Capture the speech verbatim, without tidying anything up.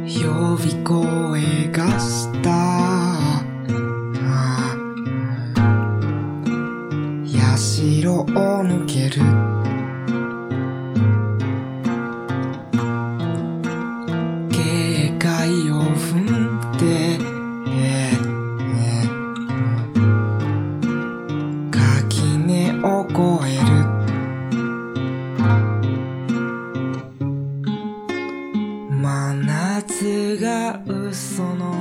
呼び声がした社を抜ける警戒を踏んで垣根を越える真夏が嘘の